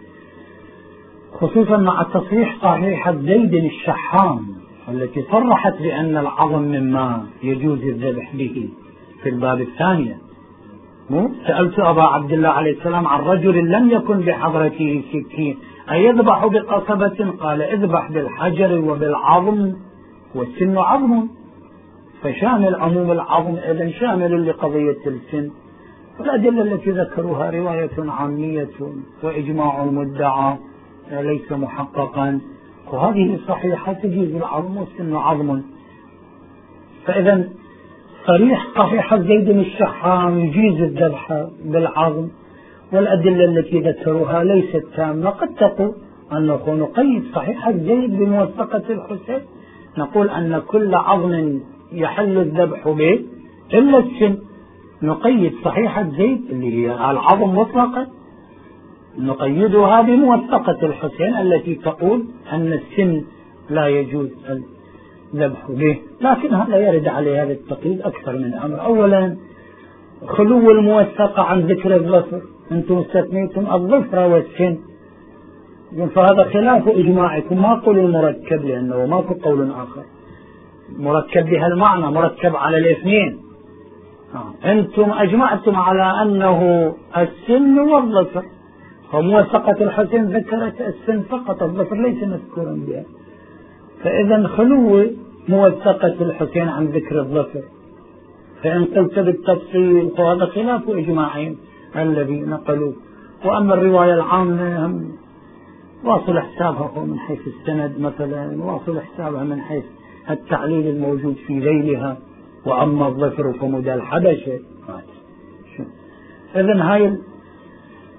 خصوصا مع تصريح صحيحة زيد الشحام التي صرحت بأن العظم مما يجوز الذبح به في الباب الثانية. سألت أبا عبد الله عليه السلام عن رجل لم يكن بحضرته سكين أيذبح بقصبة؟ قال اذبح بالحجر وبالعظم والسن عظم، فشامل عموم العظم إذن شامل لقضية السن. والأدلة التي ذكروها رواية عامية وإجماع المدعى ليس محققا، وهذه صحيحة تجيز العظم والسن عظم. فإذا صريح صحيحة زيد الشحام يجيز الذبح بالعظم، والأدلة التي ذكروها ليست تامة. قد تقول أن نقيد صحيحة زيد بموثقة الحسين، نقول أن كل عظم يحل الذبح به إلا السن، نقيد صحيحة زيد اللي هي العظم مطلقا نقيدها بموثقة الحسين التي تقول أن السن لا يجوز الذبح به. لكن هذا يرد عليه هذا التقييد أكثر من أمر. أولا خلو الموثقة عن ذكر الظفر، أنتم استثنيتم الظفر والسن، فهذا خلاف إجماعكم. ما قول المركب لأنه ما في قول آخر مركب بها المعنى، مركب على الاثنين. أنتم أجمعتم على أنه السن والظفر، وموثقة الحسين ذكرت السن فقط، الظفر ليس مذكورا بها. فإذا خلو موثقة الحسين عن ذكر الظفر، فإن قلت بالتفصيل فهذا خلاف إجماعهم الذي نقلوه. وأما الرواية العامة هم واصل حسابها من حيث السند مثلا، واصل حسابها من حيث التعليل الموجود في ذيلها، وأما الظفر فمدى الحبشة. إذن هاي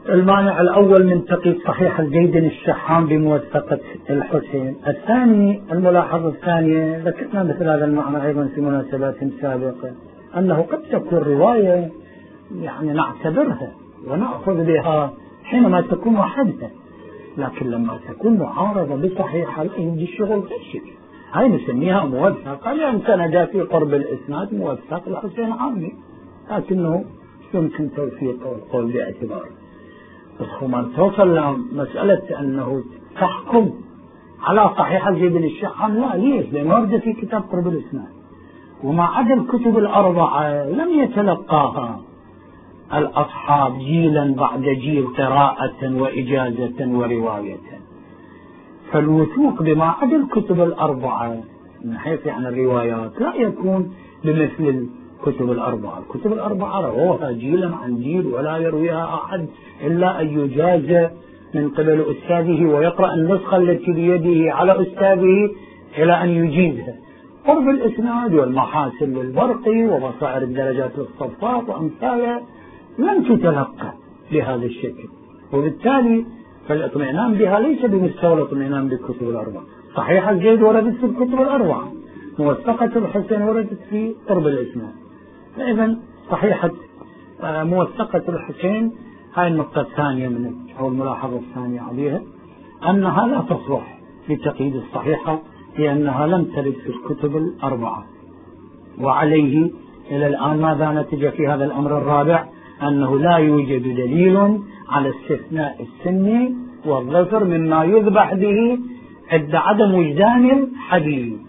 المانع الأول من تقييد صحيح الزيد الشحام بموثقة الحسين. الثاني، الملاحظة الثانية، ذكرنا مثل هذا المعنى أيضا في مناسبات سابقة، أنه قد تكون رواية يعني نعتبرها ونأخذ بها حينما تكون وحدها، لكن لما تكون معارضة بصحيح يجي الشغل تشك، هاي نسميها موثقة، لأن سند في قرب الإسناد موثق الحسين عامي، لكنه يمكن توثيقه والقول باعتباره. بس ما توصل لمسألة أنه تحكم على صحيح الزيد الشحام، لا. ليش؟ لأنه ورد في كتاب قرب الإسناد، وما عدا الكتب الأربعة لم يتلقاها الأصحاب جيلا بعد جيل قراءة وإجازة ورواية. فالوثوق بما عدا الكتب الأربعة من حيث يعني الروايات لا يكون بمثل الكتب الأربعة. الكتب الأربعة رووها جيلا عن جيل، ولا يرويها أحد إلا أن يجاز من قبل أستاذه ويقرأ النسخة التي بيده على أستاذه إلى أن يجيزها. قرب الإسناد والمحاسن للبرقي وبصائر الدرجات للصفات وأمثالها لم تتلقى بهذا الشكل، وبالتالي فالاطمئنان بها ليس بمستوى الاطمئنان بالكتب الأربعة. صحيح الزيد وردت في الكتب الأربعة، موثقة الحسين وردت في قرب الإسناد. فإذا صحيحة موثقة الحسين، هاي النقطة الثانية من أو الملاحظة الثانية عليها، أنها لا تصلح لتقييد الصحيحة لأنها لم ترد في الكتب الأربعة. وعليه إلى الآن ماذا نتج في هذا الأمر الرابع؟ أنه لا يوجد دليل على استثناء السن والظفر مما يذبح به عند عدم وجدان الحديد.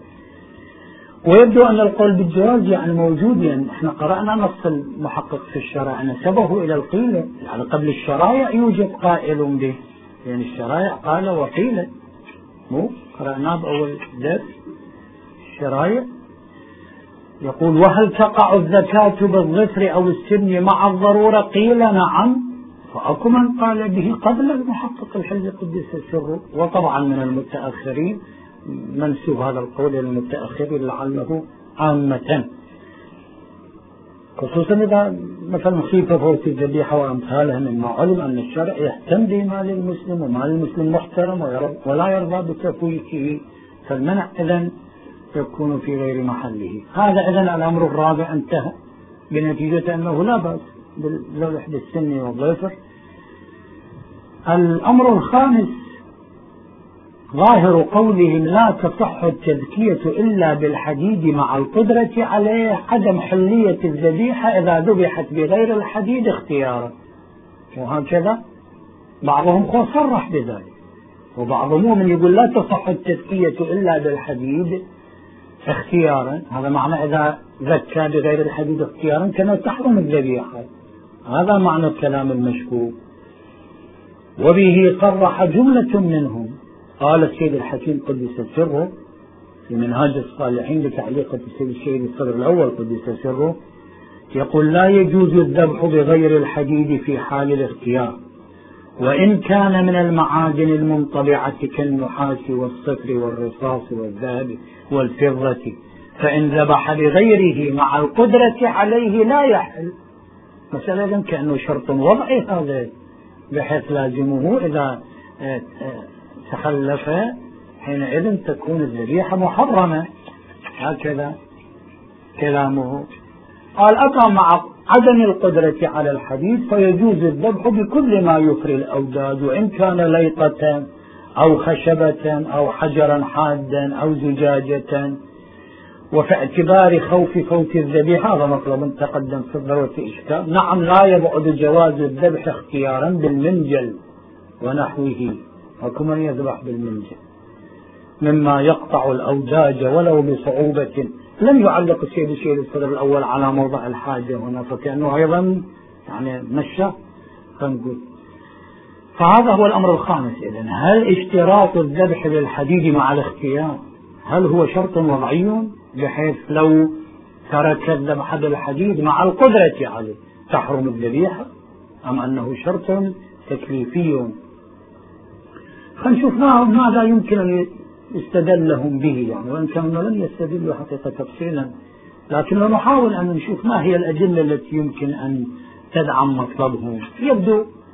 ويبدو أن القول بالجواز يعني موجود، يعني احنا قرأنا نص المحقق في الشرائع نسبه إلى القيل، يعني قبل الشرائع يوجد قائل به، يعني الشرائع قال وقيل، مو قرأناه بأول درس الشرائع يقول وهل تقع الزكاة بالظفر أو السن مع الضرورة؟ قيل نعم، فأكو من قال به قبل المحقق الحج قدس سره، وطبعا من المتأخرين منسوب هذا القول للمتأخرين لعله عامة، خصوصا إذا مثلا خيفة فوت الذبيحة وأمثالها، مما علم أن الشرع يهتم بمال المسلم ومال المسلم محترم ولا يرضى بتفويته، فالمنع إذن يكون في غير محله. هذا إذن الأمر الرابع انتهى بنتيجة أنه لا بأس بالذبح بالسن والظفر. الأمر الخامس ظاهر قولهم لا تصح التذكية إلا بالحديد مع القدرة عليه عدم حلية الذبيحة إذا ذبحت بغير الحديد اختيارا، وهكذا بعضهم صرح بذلك، وبعضهم من يقول لا تصح التذكية إلا بالحديد اختيارا، هذا معنى إذا ذكى بغير الحديد اختيارا كما تحرم الذبيحة، هذا معنى الكلام المشكوك. وبه صرح جملة منهم، قال السيد الحكيم قدس سره في منهاج الصالحين لتعليق السيد الصدر الأول قدس سره، يقول لا يجوز الذبح بغير الحديد في حال الاختيار، وإن كان من المعادن المنطبعة كالنحاس والصفر والرصاص والذهب والفضة، فإن ذبح بغيره مع القدرة عليه لا يحل. مثلا كأنه شرط وضعي هذا، بحيث لازمه إذا تخلف حينئذ تكون الذبيحة محرمة، هكذا كلامه. قال أتى مع عدم القدرة على الحديد فيجوز الذبح بكل ما يفري الأوداد، وإن كان ليطة أو خشبة أو حجرا حادا أو زجاجة، وفي اعتبار خوف فوت الذبيحة، هذا مطلب تقدم في الضرورة إشكال. نعم لا يبعد جواز الذبح اختيارا بالمنجل ونحوه، وكمن يذبح بالمنجل مما يقطع الأوداج ولو بصعوبة. لم يعلق السيد الصدر الأول على موضع الحاجة هنا، فكأنه أيضا يعني مشى فنقول. فهذا هو الأمر الخامس. إذن هل اشتراط الذبح بالحديد مع الاختيار هل هو شرط وضعي بحيث لو ترك الذبح بالحديد مع القدرة عليه تحرم الذبيحة، أم أنه شرط تكليفي؟ فنشوف ماذا يمكن أن يستدل لهم به، يعني وإن كانوا لم يستدلوا حقيقة تفصيلا، لكن نحاول أن نشوف ما هي الأدلة التي يمكن أن تدعم مطلبهم. يبدو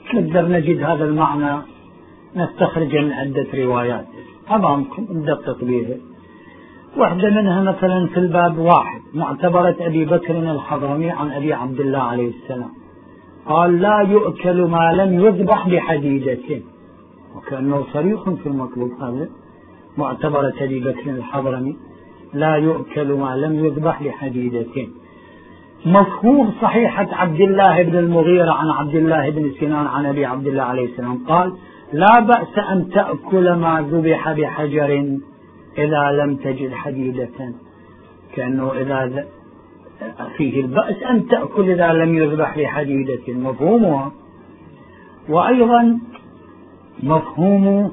نقدر نجد هذا المعنى نستخرج من عدة روايات أمامكم ندقق بها. واحدة منها مثلا في الباب 1 معتبرة أبي بكر الحضرمي عن أبي عبد الله عليه السلام قال لا يؤكل ما لم يذبح بحديدة، وكأنه صريح في المطلوب. هذا معتبرة أبي بكر الحضرمي لا يؤكل ما لم يذبح بحديدة. مفهوم صحيحة عبد الله بن المغيرة عن عبد الله بن سنان عن أبي عبد الله عليه السلام قال لا بأس أن تأكل ما ذبح بحجر إذا لم تجد حديدة، كأنه إذا فيه البأس أن تأكل إذا لم يذبح بحديدة مفهومها. وأيضا مفهوم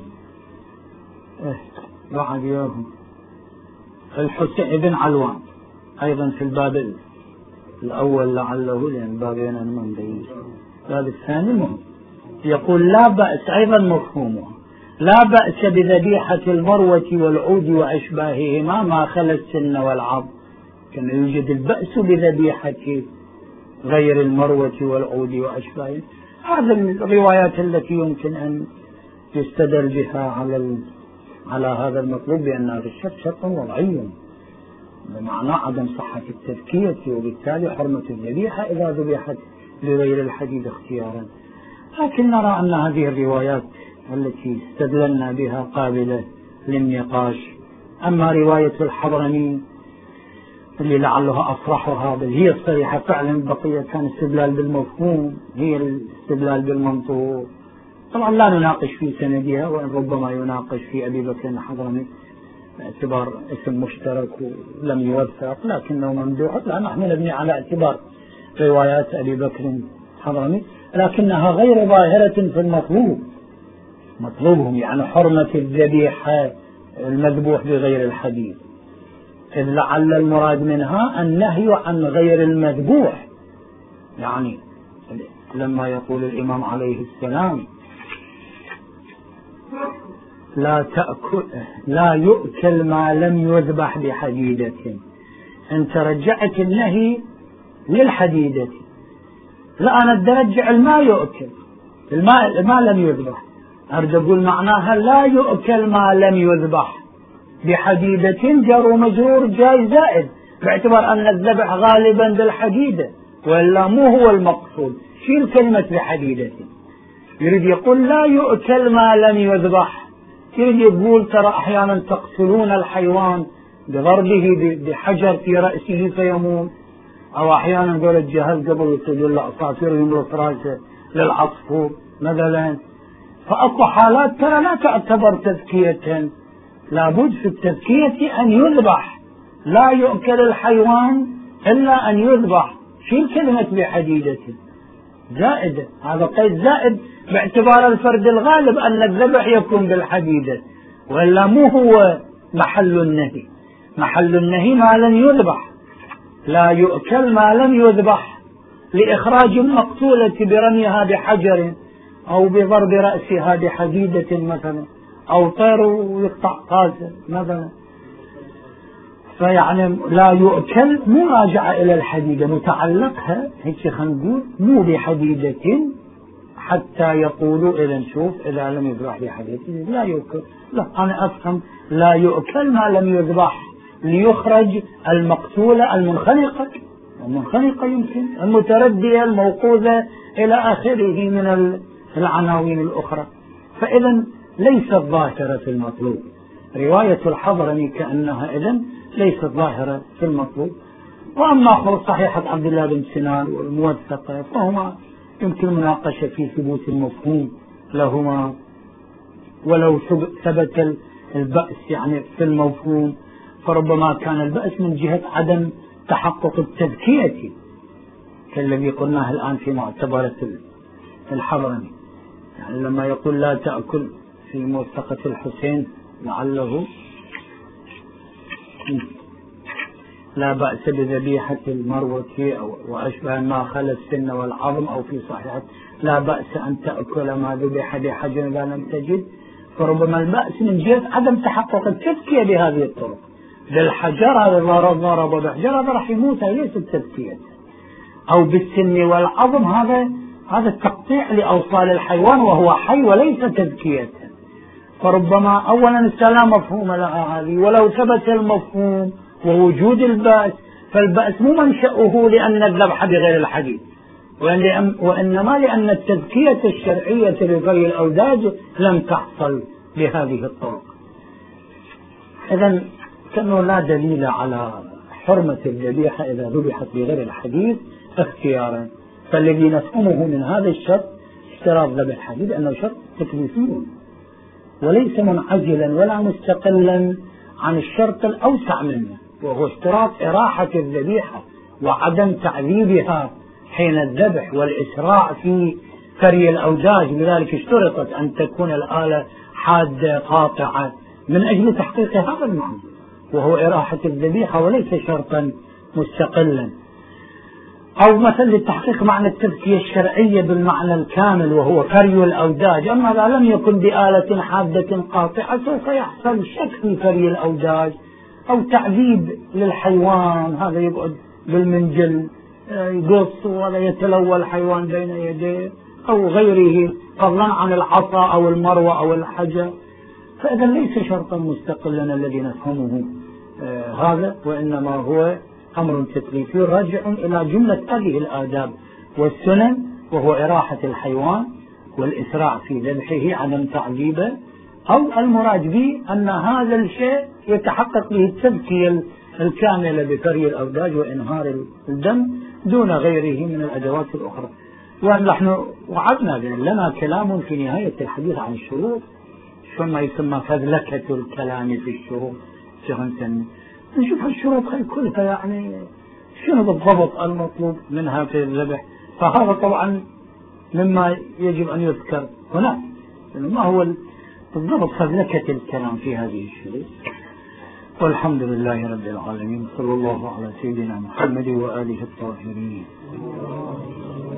الحسين بن علوان أيضا في الباب الأول لعله لأن بابين من بين الباب الثاني مهم. يقول لا بأس أيضا مفهومها لا بأس بذبيحة المروة والعود وأشباههما ما خلا السن والعظم، كما يوجد البأس بذبيحة غير المروة والعود وأشباههما. هذه الروايات التي يمكن أن يستدل بها على هذا المطلوب بأن في الشك شرط وضعي بمعنى عدم صحة التذكية وبالتالي حرمة الذبيحة إذا ذبحت بغير الحديد اختيارا. لكن نرى أن هذه الروايات التي استدللنا بها قابلة للنقاش. أما رواية الحضرمي اللي لعلها أصرحها بل هي الصريحة فعلا، بقية كان استدلال بالمفهوم هي الاستدلال بالمنطوق. طبعا لا نناقش في سندها، وإن ربما يناقش في أبي بكر الحضرمي باعتبار اسم مشترك ولم يوثق، لكنه ممدوح. لا نحن نبني على اعتبار روايات أبي بكر الحضرمي، لكنها غير ظاهرة في المطلوب. مطلوبهم يعني حرمة الذبيحة المذبوح بغير الحديد، إذ لعل المراد منها النهي عن غير المذبوح. يعني لما يقول الإمام عليه السلام لا يؤكل ما لم يذبح بحديدة، أنت رجعت النهي للحديدة. لا أنا أرجع الماء يؤكل الماء لم يذبح، أريد أقول معناها لا يؤكل ما لم يذبح بحديدة جر ومجرور جاي زائد، باعتبار أن الذبح غالبا بالحديدة وإلا مو هو المقصود. شيل كلمة بحديدة. يريد يقول لا يؤكل ما لم يذبح، يريد يقول ترى أحيانا تقتلون الحيوان بضربه بحجر في رأسه فيموت، أو أحيانا قول الجهل قبل يقول العصافير يمرق رأسه للعصفور مثلا. فأكو حالات ترى لا تعتبر تذكية، لابد في التذكية أن يذبح، لا يؤكل الحيوان إلا أن يذبح. شيل كلمة بحديدة زائدة، هذا قيد زائد باعتبار الفرد الغالب أن الذبح يكون بالحديدة، وإلا مو هو محل النهي. محل النهي ما لم يذبح. لا يؤكل ما لم يذبح لإخراج المقتولة برميها بحجر أو بضرب رأسها بحديدة مثلا، أو طير ويقطع قاسه مثلا. فيعني لا يؤكل مو راجعة إلى الحديدة، متعلقها هيك خلينا نقول مو بحديدة حتى يقولوا إذا نشوف إذا لم يذبح بحديدة لا يؤكل. لا أنا أفهم لا يؤكل ما لم يذبح ليخرج المقتولة المنخنقة يمكن المتردية الموقوذة إلى آخره من العناوين الأخرى. فإذا ليست ظاهرة في المطلوب. رواية الحضرمي كأنها إذن ليست ظاهرة في المطلوب. وأما صحيحة عبد الله بن سنان والموثقة فهما يمكن مناقشة في ثبوت المفهوم لهما، ولو ثبت البأس يعني في المفهوم فربما كان البأس من جهة عدم تحقق التذكية كالذي قلناه الآن في معتبرة الحضرمي. يعني لما يقول لا تأكل في موثقة الحسين لعله لا بأس بذبيحة المروة وأشبه ما خلا السن والعظم، أو في صحيحة لا بأس أن تأكل ما ذبح بحجر إذا لم تجد. فربما البأس من جهة عدم تحقق التذكية بهذه الطرق. بالحجر هذا ضرب بحجر هذا راح يموت، ليس التذكية. أو بالسن والعظم هذا هذا التقطيع لأوصال الحيوان وهو حي وليس تزكية. فربما أولا لا مفهوم لها هذه، ولو ثبت المفهوم ووجود البأس، فالبأس مو منشأه لأن الذبح بغير الحديث، وإنما لأن التزكية الشرعية لغير الأوداج لم تحصل بهذه الطرق. إذن كأنه لا دليل على حرمة الذبيحة إذا ذبحت بغير الحديث اختيارا. فالذي نفهمه من هذا الشرط اشتراط ذبح الحديث أنه شرط تكليفي وليس منعزلا ولا مستقلا عن الشرط الأوسع منه، وهو اشتراط إراحة الذبيحة وعدم تعذيبها حين الذبح والإسراع في كري الأوداج. لذلك اشترطت أن تكون الآلة حادة قاطعة من أجل تحقيق هذا المعنى، وهو إراحة الذبيحة وليس شرطا مستقلا. أو مثلا لتحقيق معنى التزكية الشرعية بالمعنى الكامل وهو كري الأوداج. أما إذا لم يكن بآلة حادة قاطعة سوف يحصل شك في كري الأوداج أو تعذيب للحيوان، هذا يقعد بالمنجل يقص ولا يتلوى الحيوان بين يديه أو غيره، فضلا عن العصا أو المروة أو الحجر. فإذا ليس شرطا مستقلا الذي نفهمه هذا، وإنما هو أمر تكليفي راجع إلى جملة هذه الآداب والسنن، وهو إراحة الحيوان والإسراع في ذبحه عدم تعذيبه، أو المراد به أن هذا الشيء يتحقق به التزكية الكاملة بكري الأوداج وإنهار الدم دون غيره من الأدوات الأخرى. ونحن وعدنا لنا كلام في نهاية الحديث عن الشروط، ما يسمى فذلكة الكلام في الشروط. نشوف الشروط كلها يعني شنو بالضبط المطلوب منها في الذبح، فهذا طبعا مما يجب أن يذكر هنا، ما هو بالضبط فذلكة الكلام في هذه الشروط. والحمد لله رب العالمين، صلى الله على سيدنا محمد وآله الطاهرين.